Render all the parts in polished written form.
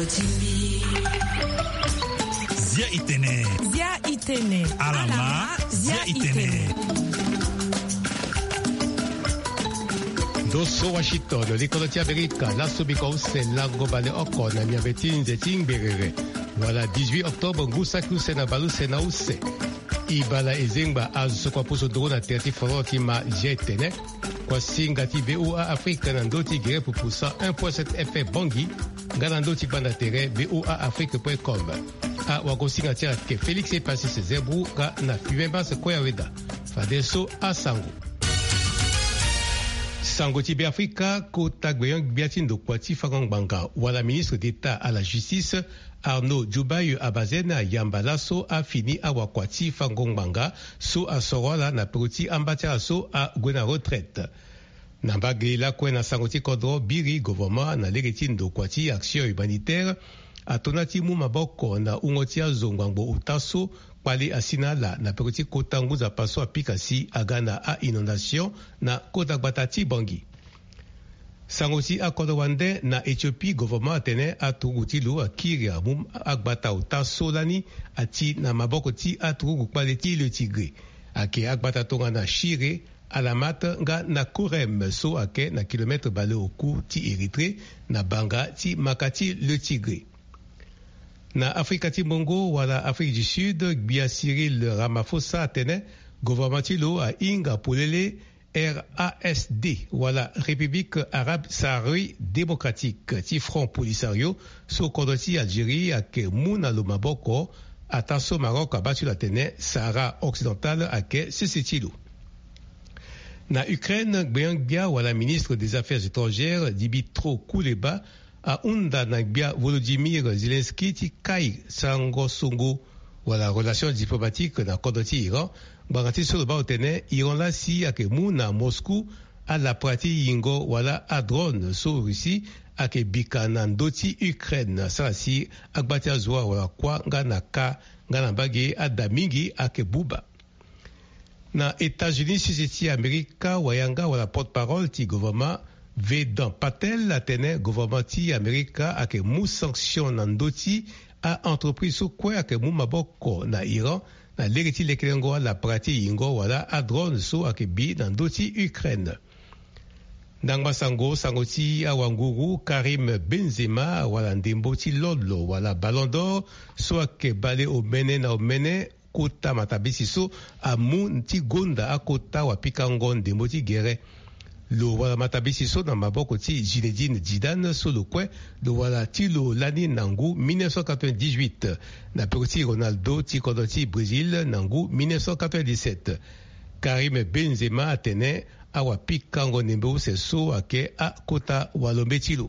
Zia Itene. Alama Zia Itene. Dosso Washington, l'économie américaine, la Sobikose, la Gobale Okon, la Niabetin, Zeting Berere. Voilà, 18 octobre, Gousaku Senabalu Senause. Ibala Ezengba, Azukwa Puso Drona, Terti Forotima, Jetene. Kwa Singati BOA Afrique, Nandoti Gere pour poussa 1.7 FF Bangui, Galandoti Bandatere, BOA Afrique.com. A Wagosingatia, que Félix est passé ses zébrou, na Fumeba se Koyaweda. Fadeso a Sango. Sangoti Biafrika, Kota Gbeyon Biatin de Kwati Farangbanga, ou la ministre d'État à la Justice, Arnaud Djoubaï Abazena Yambalaso a fini à Wakwati Farangbanga, so a Sorola na Pruti Ambatiaso a Gwena retraite. Nambagé la Kwena Sangoti Kodro, Biri, gouvernement, na l'héritine de Kwati, action humanitaire, a Tonati Mumaboko na Ungotia Zongwangbo Utaso, Pali Asinala na Pruti Kotangu za Paso a Pikasi, Agana a inondation, na Kotakbatati Bangi. Sangosi a Kodowande na Éthiopie, gouvernement atene a Turutilu a Kiria Mum Agbata Utaso lani, ati na Mabokoti a Turukpaleti le Tigre. Ake Agbata Tonga na Shire, Alamat nga na Korem so ake na kilomètre balé au cou ti Eritré, na Banga ti Makati le Tigre. Na Afrique ti Bongo wala Afrique du Sud, Gbia Cyril Ramaphosa atene, gouvernementilo a Inga Polele RASD, wala République Arabe Saharaui Démocratique, ti Front Polisario, so kodoti Algérie ake Mouna Lomaboko, ataso Maroc a battu l'Atene, Sahara Occidental ake Sisitilo. Na Ukraine, Gbeyangbia wala ministre des Affaires étrangères, Dimitro Kuleba, a Unda Nagbia Volodymyr Zelensky ti Kai Sangosongo, wala relation diplomatique na kodoti Iran, Bagati Soloba otene, Iran la si ake Mouna Moscou, a la prati Yingo wala a drone so Russie, ake Bikanandoti Ukraine, sa si akbati azwa wala kwa nganaka, nganambage a Damingi ake Buba. Na États-Unis, Sisiti Amerika, Wayanga, wala porte-parole ti gouvernement, Vedan Patel, atene gouvernement ti Amerika, ake mou sanction nandoti, a entreprise sou kwe ake mou maboko na Iran, na leriti lekelengo la prati yingo wala a drone sou ake bi nandoti Ukraine. Nangma Sangoti Awanguru, Karim Benzema, wala ndembo ti Lolo, wala Ballon d'Or, sou ake bale o mene na o mene, Kota Matabisiso a Munti Gonda a Kota Wapikangon de Moti Guerre. Lo wala Matabisiso na maboko ti Zinedine Zidane so le kwe lo wala ti lo lani nangu 1998 na petit Ronaldo ti kodoti Brésil nangu 1997. Karim Benzema atene a Wapikangon nembo se so ake a Kota Walombetilo.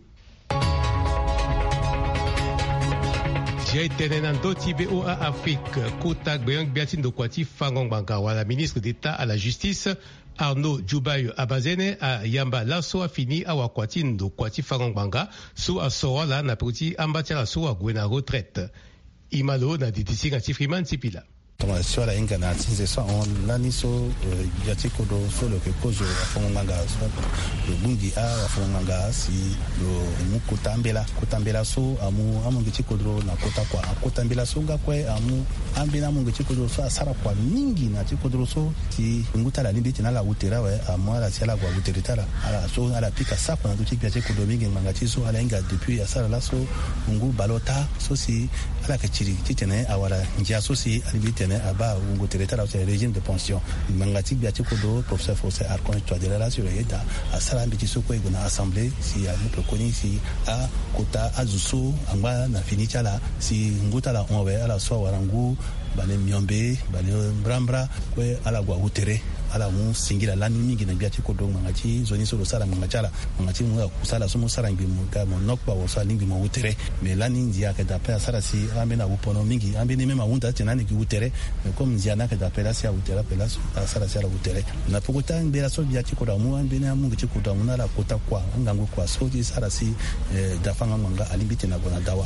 J'ai tenenando ti BOA Afrique, Kota Gbeyon Biatin de Kwati Farangbanga, wala ministre d'État à la Justice, Arnaud Djoubaï Abazene a Yamba Lasso a fini a Wakwatin de Kwati Farangbanga, so a Sorola na Pruti Ambatia so a Gwena retraite. Imalo na ditisi ngati Freeman Tipila. Sur la ingana c'est ça on lani so yati kodo so le kozo afonganga le bungi a afonganga si le mukutambela so amu ngichi kodro na kota kwa kotambela so ngakwe amu ambina mu ngichi kodro so asara kwa mingi na chikodro so ti nguta la limbi tina la utera we amu ala siala kwa uteritara ala so ala pika sapa na tuchi piache kodo mingi mangachi so ala inga depuis asara la so ngu balota so si ala kachiri titene awala njia so si alibite aba ungo teretara au régime de pension mangati biati kodo professeur Fossé Arcon toi de la sur yeda asala mbiti soko igona assemblée si a mupe koni si a kota azuso amba na finichala si nguta la onwe ala so warangu bale miombe bale brambra kwe ala gwa utere ala mu singira lani mingi na biati kodo mangachi zoni solo sala mangachala mangachi mu kusala so musara ngi mu ga mo nokba wo sala ngi mo utere me lani ndia ka da pa sala si ambe na upono mingi ambe ni mema unda tenani ki utere me comme ndia na ka da pela si a utera pela sala si ala utere na pokota mbela so biati kodo mu ambe na mu ngi kodo mu na la kota kwa ngangu kwa so di sala si da fanga manga alimbiti na bona dawa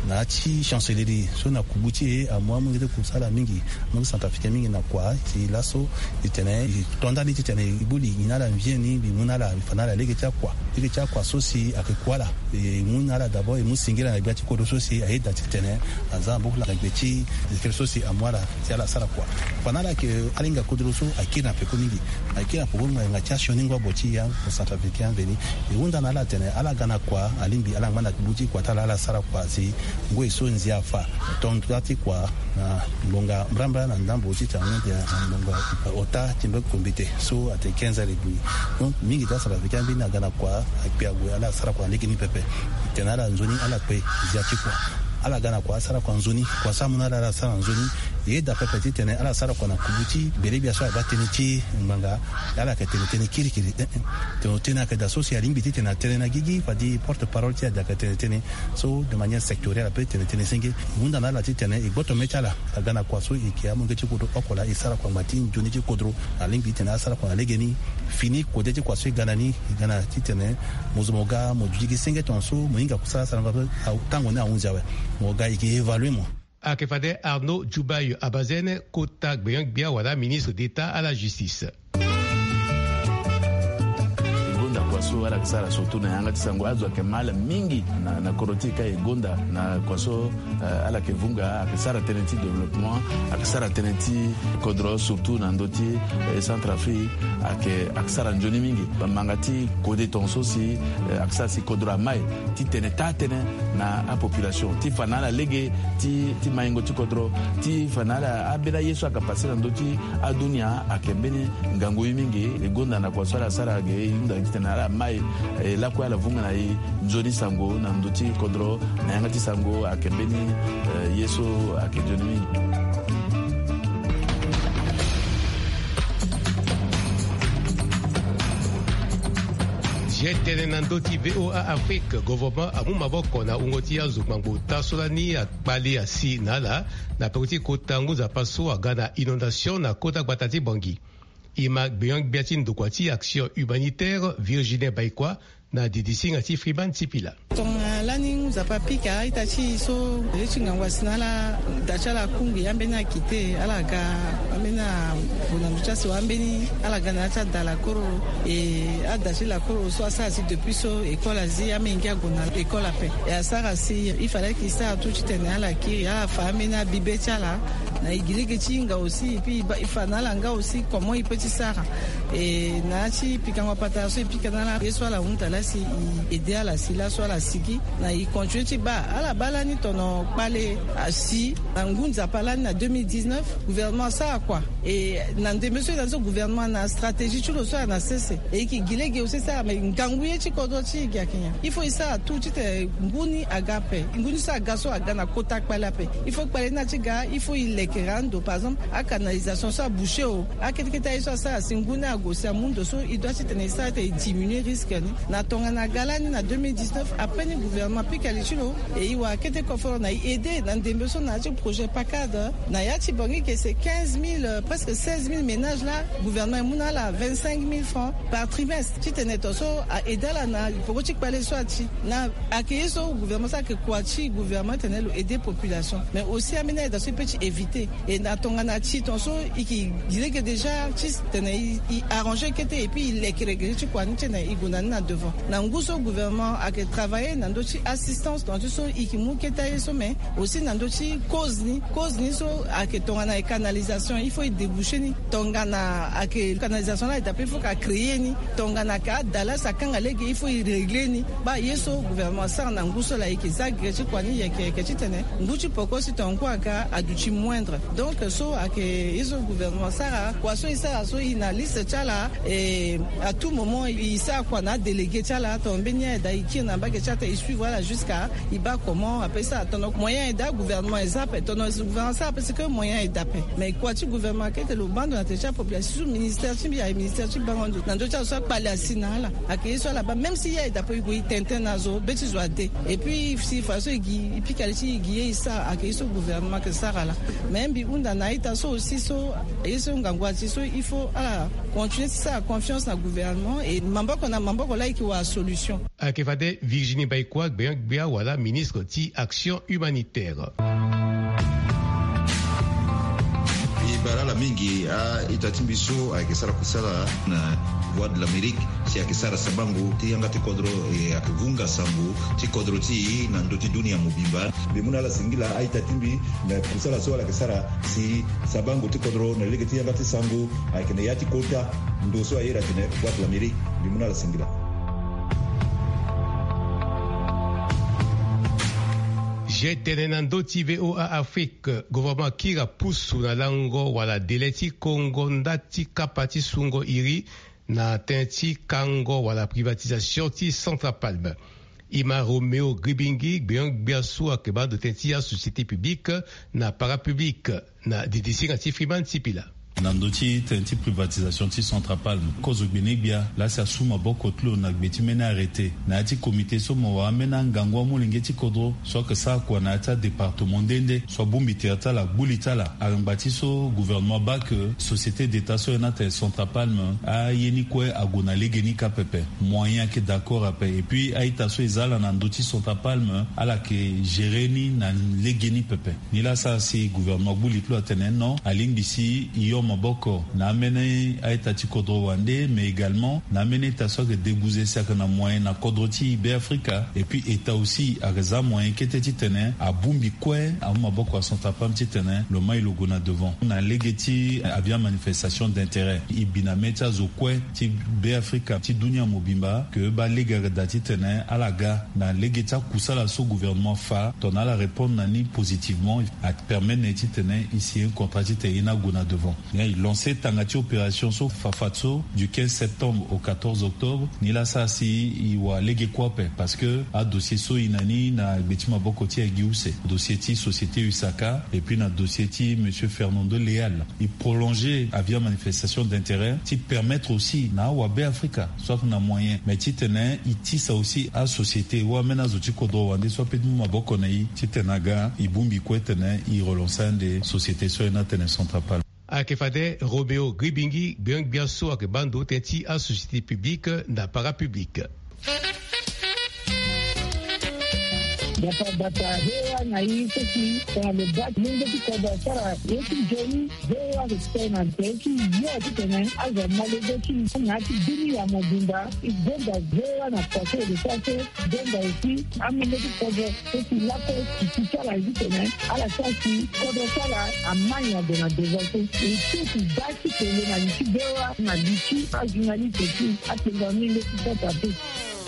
na chi chancellerie so na kubuti a moi mungi ku sala mingi mungi Centrafricain mingi na kwa ti laso itene tondani titene ibuli inala mvieni bi munala fanala lege cha kwa so si akekwala munala d'abord musingira na biati ko so si aida titene azambo la gbeti ke so si amwala ti ala sala kwa fanala ke alinga kudruso akina pe komili akina po ngwa ngacha shoningo boti ya Centrafricain veni unda na la tene ala gana kwa alimbi ala ngana kubuti kwa tala ala sala kwa si ngwe so nzia fa tondati kwa na longa bramba na ndambo tita ngwe ya longa ota timbe kombite so ate 15 ribu donc mingi ta sala vika bina gana kwa akpia gwe ala sala kwa ndiki ni pepe tenara nzoni ala pe zia chikwa ala gana kwa sala kwa nzoni kwa samuna ala sala nzoni yeda pepe titene ala sala kwa na kubuti berebi aso abateni ti nganga ala ka tene kiri to tena ka da social limbi tena tena gigi padi porte parole ti da ka tene so de manière sectorielle peut tene singi munda na la titene e goto metala gana kwa so ikia munge ti kudo okola isala kwa matin joni ti kodro alimbi tena sala kwa legeni fini kode ti kwa so gana titene mozumoga modjigi singe tonso muinga kusala sala tango na unjawe moga iki évaluer mo Akefade Arnaud Djoubaï Abazene, Kota Gbeyon Biawala, ministre d'État à la Justice. Kwaso ala kisara surtout na yanga tisango azo ke mala mingi na korotika egonda na kwaso ala ke vunga akisara tenenti développement akisara tenenti kodro surtout na ndoti Centrafrique akisara njoni mingi bamangati kode tonso si akisara si kodro mai ti tene na a population ti fanala lege ti maingo ti kodro ti fanala abela yeso akapasira ndoti adunia akembeni ngango mingi egonda na kwaso ala sara ge inda tena mai la kwa la vunga na nzoni sango na ndoti kodro na yangati sango akembeni yeso akejoni. Jetene na ndoti VOA Afrique gouvernement amu maboko na ungoti ya zukmango tasolani ya kpali ya si nala na pekuti kotangu za paso agana inondation na kota gbatati bangi. Ima Gbeyon Biatin Dokwati Action Humanitaire Virginie Baikwa na didisi ngati Friban Tipila. Tonga lani zapapika itachi so rechinga wasinala dachala kungi yambena kite alaga amena bonamchasi wambeni alaga na cha dala koro adachi la koro so ça c'est depuis so école azi amengia gona école ape ya sara si il fallait qu'il ça tout tena la ki a famena bibechala na igirige chinga aussi puis ifanala nga aussi comment il peut sara et nachi pikangwa pata so pikana la so la unta la si aider la si la so la siki na i continue ba ala balani tono pale asi ngunza palani na 2019 gouvernement ça quoi et nande monsieur dans ce gouvernement na stratégie tout le soir na cesse et qui gilege aussi ça mais nganguye chikodo chi Kenya il faut ça tout te nguni agape nguni ça gaso agana kota pala pe il faut pale na chiga il faut il lekerando par exemple à canalisation ça boucher à quelque ça singuna agosia mundo so il doit se tenir ça et diminuer risque na tonga na galani na 2019 après le gouvernement pikalichilo et il wa kete confort na aider dans des besoins na projet pakada na yati bangi que c'est 15 000 presque 16 000 ménages là gouvernement muna la 25 000 francs par trimestre tu tenais so à aider la na pour que tu parles soit na accueillir so gouvernement ça que quoi chi gouvernement tenait aider population mais aussi amener dans ce petit éviter et na tonga na chi tonso qui dirait que déjà chi tenait arranger que et puis il est tu quoi ni tenait iguna na devant na nguso gouvernement a travaillé na ndochi assistance dans tout so ikimu keta yeso mais aussi na ndochi cause ni so a que tonga na canalisation il faut déboucher ni tonga na a que canalisation là il faut ka créer ni tonga na ka dala sa kanga lege il faut régler ni ba yeso gouvernement ça na nguso la ikizagre tu quoi ni que tu tenais nguchi poko si tongo aka aduchi moindre donc so a que yeso gouvernement ça quoi so ina liste chala et à tout moment il ça quoi na délégué chala tombenia daiki na ba que chata il suit voilà jusqu'à il bat comment après ça ton moyen da gouvernement ezap ton gouvernement ça parce que moyen est d'appel mais quoi tu gouvernement que le bande techa population ministère timbi ya ministère tibangondo nando cha so pale asinala akiso là-bas même si ya d'après ko tenten nazo beti zoade et puis si façon igi pikalichi igi ça akiso gouvernement que ça là même bi unda naita so aussi so eso ngangwati so il faut continuer ça confiance na gouvernement et mamboko là qui wa solution akefade Virginie Baikwa bia wala ministre ti action humanitaire. Barala mingi itatimbiso akisara kusala na voix de l'Amérique si akisara sabangu ti yanga ti kodro akivunga sambu ti kodro ti na ndoti dunia mubimba bimuna la singila itatimbi na kusala so akisara si sabangu ti kodro na lege ti yanga ti sambu akene yati kota ndoso ayera tene voix de l'Amérique bimuna la singila. Jetenenando ti VOA Afrique gouvernement kira pusu na lango wala deleti Congo ndati kapati sungo iri na tenti kango wala privatisation ti Central Palme. Ima Romeo Gribingi biasu akeba de tenti ya société publique na parapublique na DDC ngati Freeman Tipila. Nandoti tenti privatisation ti Central Palme kozo benebia la sa suma bokotlo na gbeti mena arrêté na ti comité somo wa mena ngangwa mulingeti kodro so que ça quoi na ta département ndende so bumbiti ata la bulita la arambati so gouvernement ba que société d'état so na ta Central Palme a yeni kwe agona legeni kapepe moyen que d'accord après et puis aita so ezala nandoti Central Palme ala que géreni na legeni pepe ni la sa si gouvernement bulitlo atenen non alimbisi iyo maboko na amene aitati kodro wande mais également na amene taso que débouzer ça na moyen na kodroti be Africa et puis état aussi a raison moyen qui était tenen a bumbi kwe a maboko son tapam tenen le mai logo na devant na legeti avia manifestation d'intérêt ibina meta zo kwe ti be Africa ti dunia mobimba que ba lega dati tenen alaga na legeta kusala so gouvernement fa tona la répondre nani positivement à permettre neti tenen ici un contrat ti na gona devant. Il lancé tangati opération so Fafatso du 15 septembre au 14 octobre ni la sa si iwa lege kwape parce que a dossier so inani na betima bokoti a giuse dossier ti société Usaka et puis na dossier ti monsieur Fernando Leal il prolonger avia manifestation d'intérêt ti permettre aussi na wabe Africa soit na moyen mais ti tenen iti ça aussi a société wa mena zoti kodo wande soit petit maboko na yi ti tenaga ibumbi kwetene i relancer des sociétés so na tenen Central Palme. Akefade Romeo Gribingi biaso akebando tenti a société publique na parapublique. Data hewa na hii sisi kwa mbaki mungu kwa sara yetu jeni hewa kutena teki yote tena aza malezeki na kidini ya mobimba igenda hewa na pase de pase genda ici amende kwa sisi lapo kitala hivi tena ala sasi kwa sara amanya de na devote ici baki tena na nchibewa na bichi ajinali teki atenga mile kupata pesa.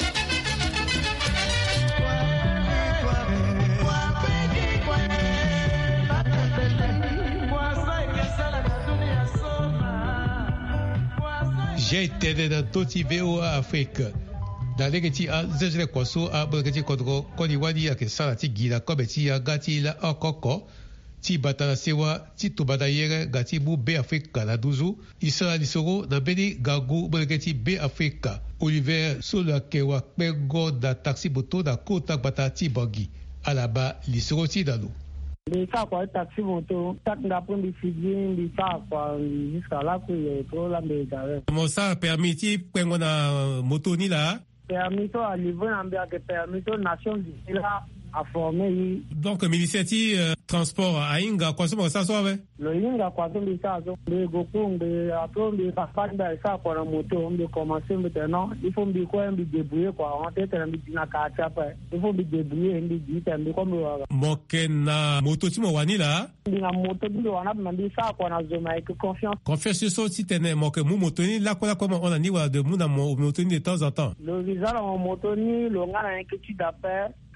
J'ai été dans Toti VOA Afrique. Dans les petits zézé kwaso a bregeti kodro kodi wadi ake salati gila kobeti ya gati la okoko ti batala sewa ti tubada yere gati bu be Afrika la duzu isala lisoro na beni gagu bregeti be Afrika Oliver Sola kewa pego da taxi boto da kota bata ti bogi alaba lisoro ti dalu. Les cas quoi taxi moto tak ndapon di fiji di sa kwa jusqu'à là que il pour la médaille. Comment ça permis ti pengo na moto ni la? Permis to à niveau ambia que permis to nation di la a formé. Donc ministère ti transport a inga kwa somo sa soave. Le inga kwa somo sa so de goku de apron de pafanda sa kwa moto on de commencer maintenant il faut me quoi me débrouiller quoi on peut être na ka chapa il faut me débrouiller ndi dita ndi comme mokena moto ti mo wani la na moto bi wana mandi sa kwa na zoma avec confiance so ti tene moke mu moto ni la kwa comment on a ni wa de mu na moto ni de temps en temps le visa en moto ni le ngana un petit d'appel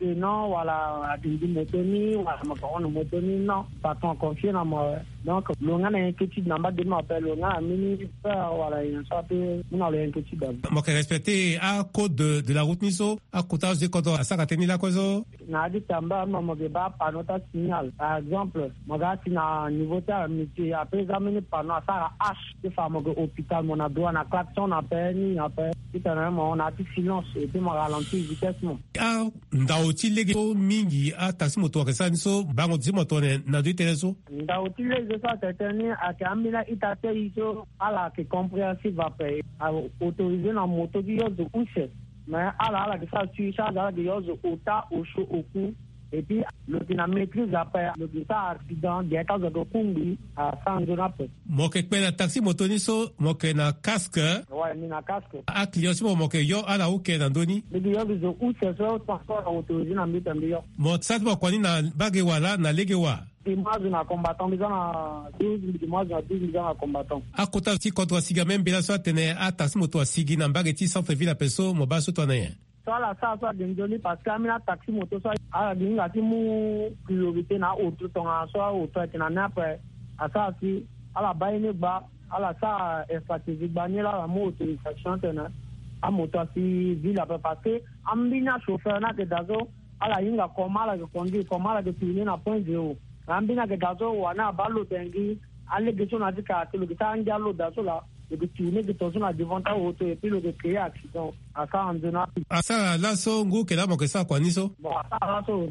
que non, voilà, du motoni, voilà, on motoni, non, pas tant confié dans moi. Donc, l'on a une inquiétude dans ma demande, l'on a un ministère, voilà, il y a une sorte on a l'inquiétude. Moi, qui respecté à code de la route Niso, à côté de quand on s'est tenu la cause. Na dit tamba, moi, je vais pas notre signal. Par exemple, moi, si na niveau de après examiner par nous, ça a H, de faire mon hôpital, mon adouane, à klaxon, on a permis, après, on a dit silence, et puis, moi, ralenti vitesse. Ah, ndaoti lege mingi a taxi moto ke sanso bango di moto na du teleso ndaoti lege ça c'est akamila itate iso ala ke compréhensive après autoriser na moto di yozo couche mais ala que ça tu charge ala de yozo ota au chaud au cou et puis le dynamétrise après le ça accident des cas de kumbi à Sanjonape mo ke pena taxi moto ni so mo ke na casque ouais ni na casque a client mo ke yo ala o ke na ndoni le yozo couche so transport autorisé na mitambi mo sat mo kwani na bage wala na lege wa image na combattant bizana 12 mois na 12 ans combattant a kota ti contre siga même bila so tene a taxi moto sigi na bage ti centre ville peso mo ba so to na ye soit ça d'indoni parce que amina taxi moto soit ala dinga ti mu priorité na auto tonga soit auto na après asa si ala bayine ba ala sa stratégique ba ni la mo autorisation tena a moto si ville parce que ambina chauffeur na que dazo ala inga komala que conduire komala que tourner na point zéro ambina que dazo wana balo tengi ale que son adika que le ta ngalo dazo la le tourner que tozo na devant ta auto et puis le créer accident asa andona asa la so ngo ke la mo ke sa kwa niso bon asa la so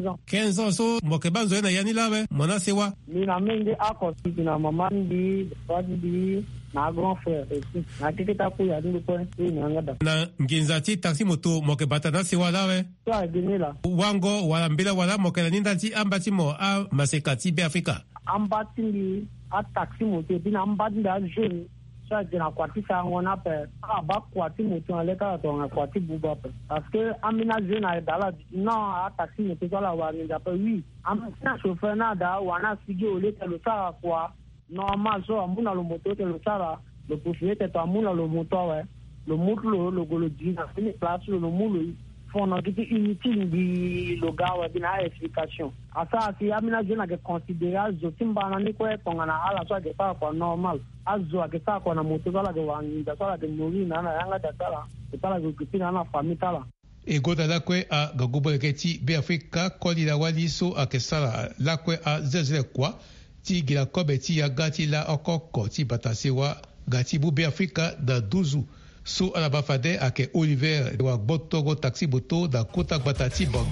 15 ans so mo ke banzo na yani lawe mona sewa ni na menge akosi na maman di fadi di na grand frère na tiketa ku ya ndu ko ni ngada na nginzati taxi moto mo ke batana sewa lawe to adinela wango wala mbila wala mo ke ninda ti ambati mo a masekati be Afrika ambati a taxi moto bi na ambati da jeune ça de na kwati sa ngona pe ba kwati moto ale ka to na kwati buba pe parce que amina jeune a dala non a taxi moto la wa ni da pe oui amina chauffeur na da wana sigi ole ke lo sa kwa normal so amuna lo moto ke lo sa le propriétaire to amuna lo moto ouais le moto le golodi na fini place le moto font inutile di logawa bina explication asa si amina jeune a considérer zotimba na ni ko tonga na ala so ke pa kwa normal azo akisa kwa na moto la ke wangi da sala de mori na na yanga da sala etala ke kipina na famita la egoda lakwe a gagubo keti be Afrika kodi la waliso akesala lakwe a zezele kwa ti gila kobe ti ya gati la okoko ti batasewa gati bu be Afrika da 12 so alabafade ake Oliver wa botogo taxi boto da kota batati bog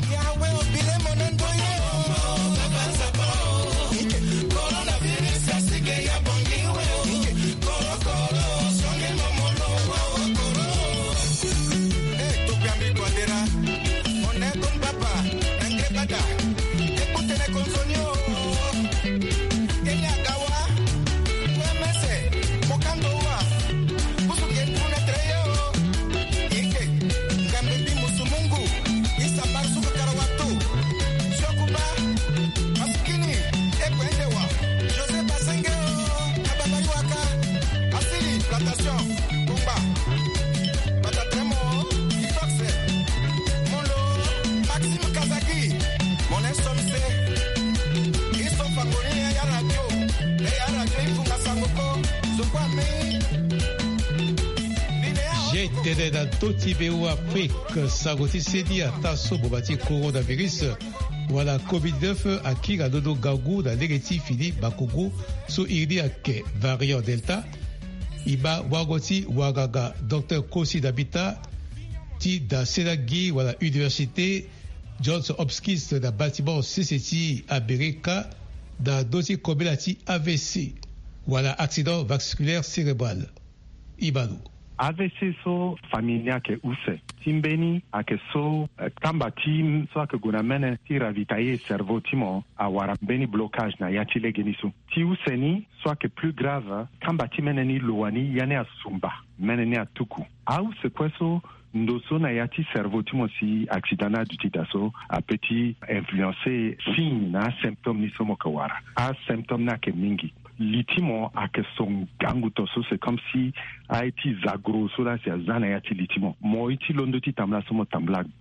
Tede da toti beu Afrique sagoti sedi ataso bobati coronavirus wala COVID-19 akira dodo gagu da legeti fili bakugu so iri ake variant delta iba wagoti wagaga Dr. Kosi Dabita ti da Selagi wala université Johns Hopkins da bâtiment CCT America da dosi kobelati AVC wala accident vasculaire cérébral ibalu AVC so familia ke use timbeni ake so kamba tim so ake gunamene ti ravitaye cerveau timo awara beni blocage na yati legenisu ti useni so ake plus grave kamba timene ni luani yane asumba mene ni atuku au se kweso ndoso na yati cerveau timo si accident du titaso a petit influencer signe na symptôme ni somo kawara a symptôme na ke mingi litimo ake son gangu toso c'est comme si a été zagro so la si azana yati litimo mo iti londo ti tamla somo tambla ba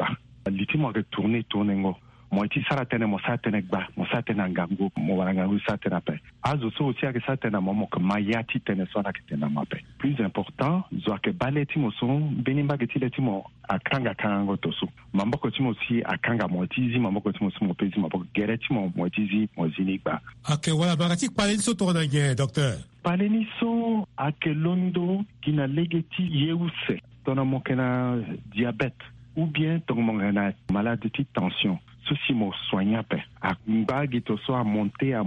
litimo ke tourner ngo mo ti sara tene mo sa tene gba mo sa tene ngango mo warangangu sa tene pe azo so ti ke sa tene mo ke mayati tene so na ke tene ma pe plus important zo ke baleti mo so benimba ke ti letimo akanga kango to so mamboko ti mo si akanga mo ti zi mamboko ti mo so mo pe zi mamboko gereti mo ti zi mo zini gba ake wala barati paleni so to na nge docteur paleni so ake londo kina legeti yeuse tona mo kena diabète ou bien tona mo kena maladie de tension ceci mo soigna pe a mbagi to so a monter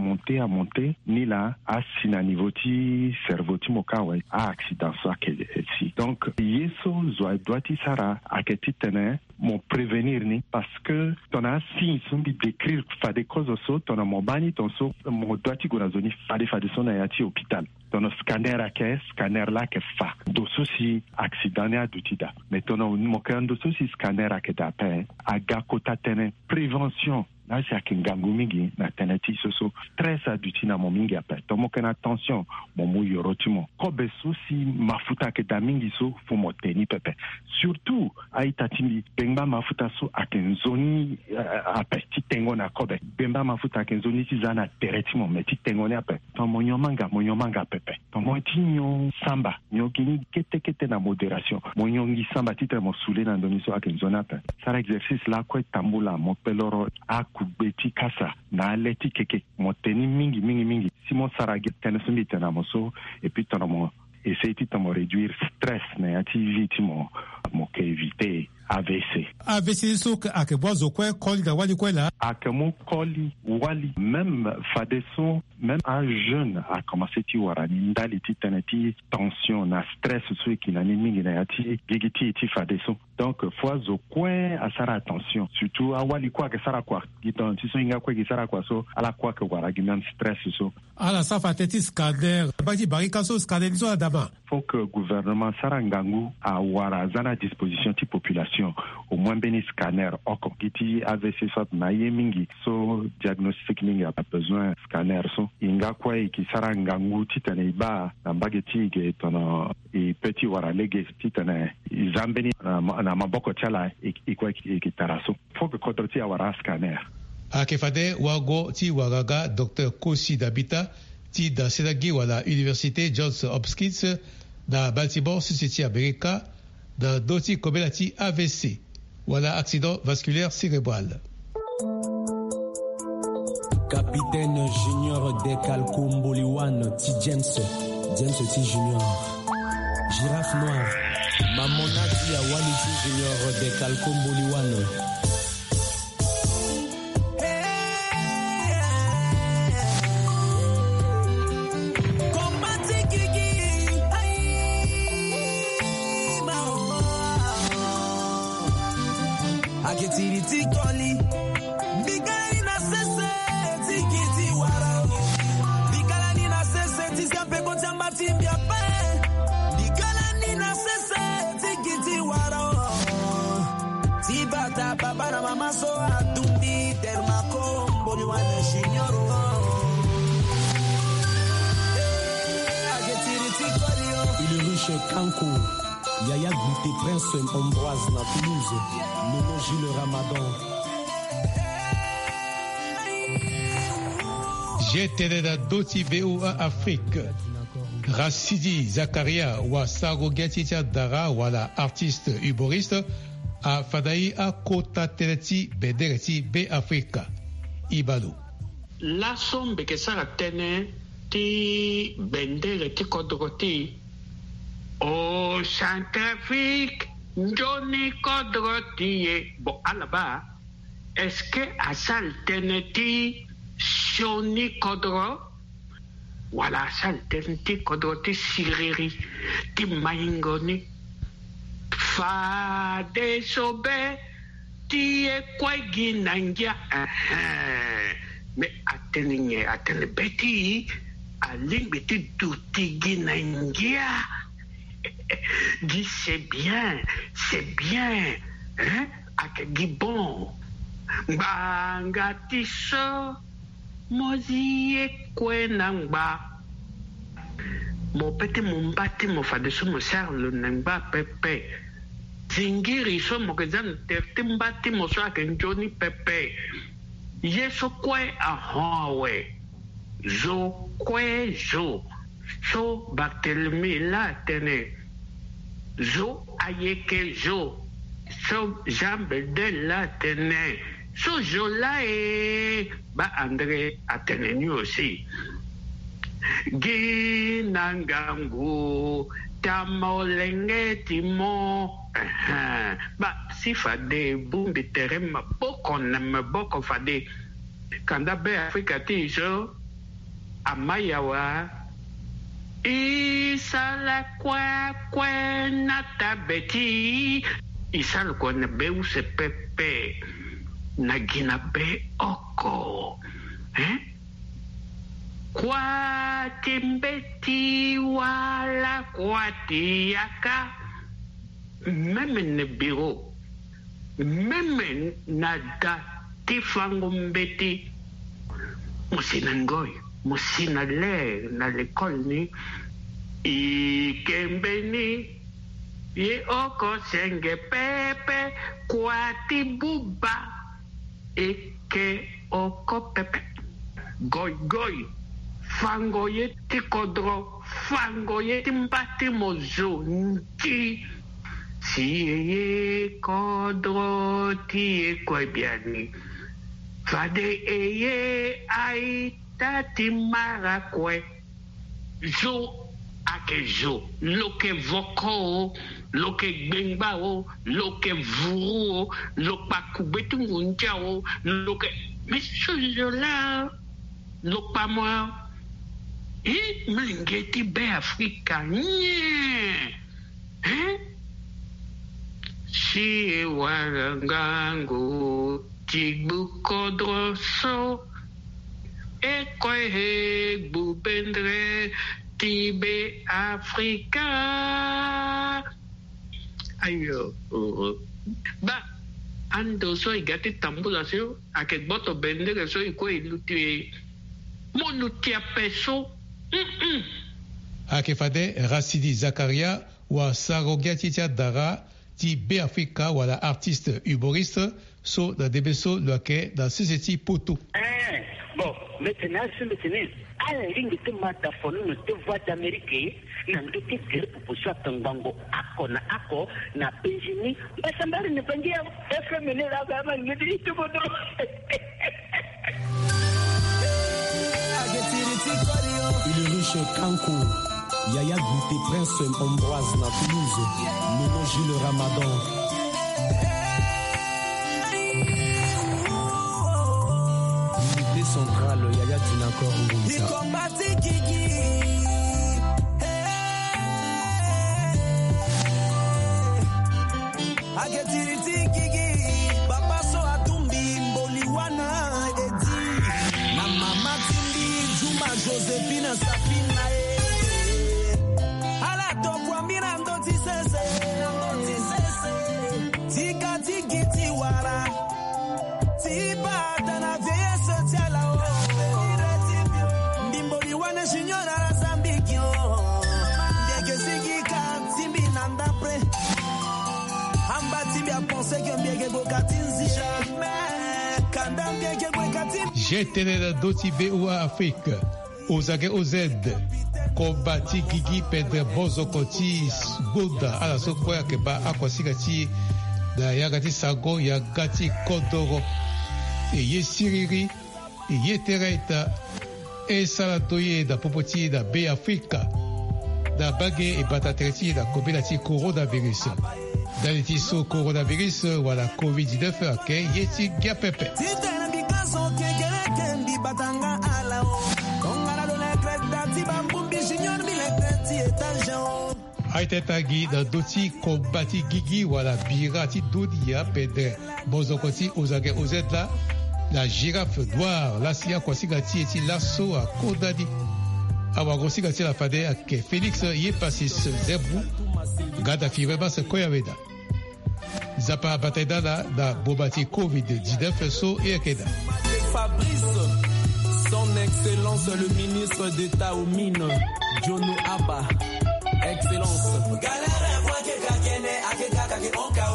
ni la a sina niveau ti cerveau ti mo ka we a accident so ke si donc yeso doit ti sara a ke ti tene mo prévenir ni parce que ton a si sont bi décrire fa des causes so ton mo bani ton so mo doit ti gona zoni fa de so na ya ti hôpital ton scanner là que fa do so si accident a dutida mais ton mo kan do so si scanner a ke ta pe a ga kota tene prévention là c'est à ngangu mingi na teneti so stress a dutina mo mingi ape to mo kana attention mo mu yorotimo ko be so si mafuta ke da mingi so fo mo teni pepe surtout aita timi bemba mafuta so akenzoni ape ti tengo na ko be bemba mafuta akenzoni ti zana tereti mo meti tengo ne ape to mo nyomanga pepe to mo ti nyo samba nyo kini kete na modération mo nyongi samba ti tre mo sule na ndoni so akenzona ape sara exercice la ko tambula mo peloro beti kasa na leti keke moteni mingi simo saragi tenesumbi tena moso et puis tono essayer de réduire stress na activité mo ke éviter AVC so ake bozo kwe koli da wali kwela ake mo koli wali même fadeso même un jeune a commencé ti warani ndali ti teneti tension na stress so ki na mingi na yati gigiti ti fadeso donc fois zo kwe asara attention surtout awali kwa ke sara kwa giton ti so inga kwa ke sara kwa so ala kwa ke waragi même stress so ala safa teti scanner baki barika so scanner so adama faut que gouvernement sara ngangu a wara zana disposition ti population au moins béni scanner oko kiti AVC soit na yemingi so diagnostic mingi a besoin scanner so inga kwa ki sara ngangu titane ba na bageti ke tono e petit wara lege titane zambeni na maboko chala ikwa ki taraso faut que kodoti a wara scanner akefade wago ti wagaga Dr Kosi Dabita ti da Sedagi wala Université Johns Hopkins da Baltimore Société America da doti kobelati AVC wala accident vasculaire cérébral. Capitaine Junior de Kalkumboliwan ti James ti Junior Girafe Noir Mamonati Awali ti Junior de Kalkumboliwan Kanko, Yaya Gouté Prince Ambroise na Toulouse, Nono Gilles Ramadan. J'étais da doti VOA Afrique. Rassidi Zakaria wa Sago Gatitia Dara wala artiste humoriste a Fadaï a Kota Teleti Bedereti B Africa. Ibalo. La sombe que ça tene ti bendere ti kodroti au Centrafrique, Johnny Kodrotier. Bon, là-bas, est-ce que à Salteneti, Johnny Kodro, voilà, Salteneti Kodroti Siriri, Ti Maingoni, Fa de Sobe, Ti Ekwegi Nangia, mais attendez, Betty, à l'ingéti d'Outi Nangia. Dis c'est bien, hein? Aki bon, bangatiso, mozie kwenangba. Mon petit mon bâti mon fadeso mon serre le nangba pepe. zingiri so mokezan tertimbati moso akenjoni pepe yeso kwe ahowe zo kwe zo so Barthélemy la tene zo ayeke zo so Jean Bedel la tene so jola ba André ateneni aussi ginangangu tamolenge timo ba si fade bumbi terema boko na maboko fade kanda be Afrika tiso amayawa isala kwa nata beti isala kwa na be use pepe na gina be oko kwa timbeti wala kwa tiaka meme ne bureau meme na da tifango mbeti musina ngoy musina le na l'école ni ikembeni ye oko senge pepe kwa tibuba eke oko pepe goy goy fango ye tikodro fango ye timbati mozo nti si ye kodro ti e kwebiani fade eye aita timara kwe zo ake zo loke voko loke gbenga o loke vuru o lokpa kubetu ngunja o loke mais ce là lokpa moi mlingeti be Afrika nye si warangangu tibukodro so ekohe bubendre tibe Afrika ayo ba ando so igati tambula so akek boto bendere so iko iluti monutia peso akefade Rasidi Zakaria wa Sarogiatitia Dara ti be Afrika wala artiste humoriste so da debeso loke da société poto bon maintenant alingi te mata fonu te voix d'Amérique na ndoki te proposition tangango ako na Benjamin basambali ne pangia FMN la gama ngedi te bodo Il est riche Kanko, Yaya Gouté, Prince Ambroise, na Toulouse, Nono Gilles Ramadan. Unité centrale, Yaya Tinakor Ngouta. Josephine Sapina ala to kwambira ndoti sese tika tiki wara tiba tana vese tiala o ndimboli wana signora Zambikio ndeke sigika timbi nanda pre amba timbi a pensé que mbege bokatinzi jamais kanda mbege bokatinzi j'étais doti bewa Afrique Ozage Ozed Kobati Gigi Pedre Bozokoti Goda ala sokoya keba akwasigati da yagati sago yagati kodoro ye siriri ye tereta e salatoye da popoti da be Afrika da bage e batatreti da kobelati coronavirus da leti so coronavirus wala COVID-19 ake yeti giapepe Aitetagi da doti kobati gigi wala birati dodia pedre bozokoti ozage ozedla la girafe noire la sia kwasigati eti lasso a kodadi awagosigati la fade ake Félix ye pasis zebu gada fireba se koyaveda zapa batedala da bobati COVID-19 so ekeda Fabrice, son excellence le ministre d'État aux mines Jono Abba. Excellence.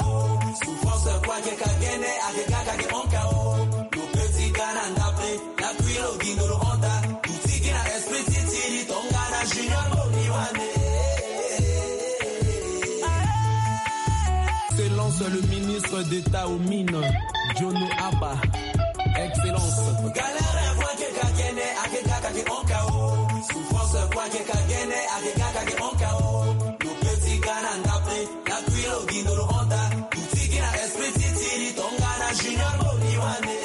ministre d'État aux mines, Jono Abba. Excellence. Galère quoi que kagene akeka kage onkao. Souffrance quoi que kagene akeka kage onkao. No petit kana ngapre na kwilo gindoro onda. Tutiki na esprit titiri tonga na junior boliwane.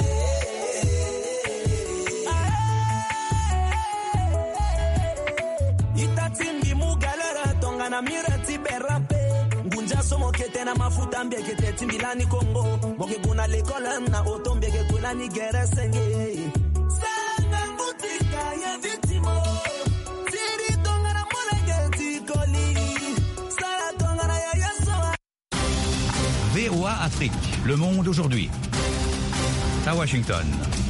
Itatimbi mu galera tonga na mirati berape. Ngunja somo kete na mafuta mbeke tete mbilani Kongo. Moke kuna lekola na oto mbeke kuna ni gere senge. Sanga butika ya vitimo. Siri tonga na molege tikoli. Sala tonga na ya yaso. VOA Afrique, le monde aujourd'hui. À Washington.